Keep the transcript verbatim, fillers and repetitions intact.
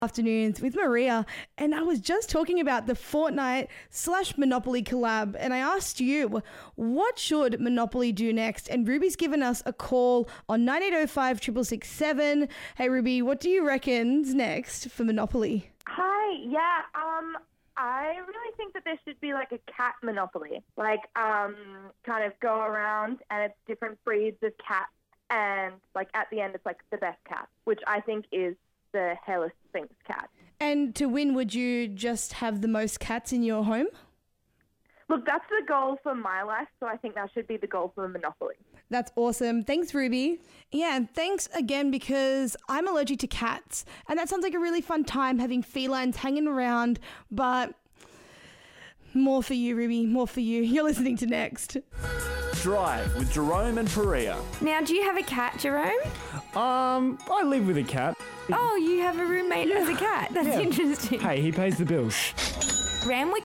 Afternoons with Maria, and I was just talking about the Fortnite slash Monopoly collab, and I asked you, what should Monopoly do next? And Ruby's given us a call on nine eight oh five, six six six seven. Hey Ruby, what do you reckon's next for Monopoly? Hi, yeah, um, I really think that there should be like a cat Monopoly, like um, kind of go around and it's different breeds of cats, and like at the end it's like the best cat, which I think is the Hairless Sphinx cat. And to win, would you just have the most cats in your home? Look, that's the goal for my life, so I think that should be the goal for Monopoly. That's awesome. Thanks, Ruby. Yeah, and thanks again, because I'm allergic to cats, and that sounds like a really fun time having felines hanging around, but more for you, Ruby, more for you. You're listening to Next. Drive with Jerome and Perea. Now, do you have a cat, Jerome? Um, I live with a cat. Oh, you have a roommate as a cat. That's Yeah. interesting. Hey, he pays the bills. Randwick